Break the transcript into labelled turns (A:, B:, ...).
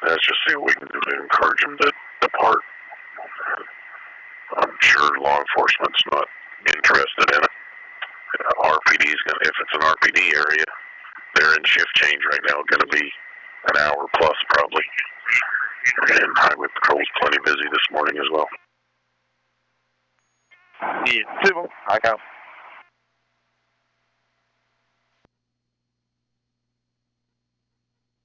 A: Let's just see what we can do to encourage them to depart. I'm sure law enforcement's not interested in it. RPD's gonna, if it's an RPD area, they're in shift change right now, going to be an hour plus probably. And Highway Patrol's plenty busy this morning as well.
B: Yeah, civil. I got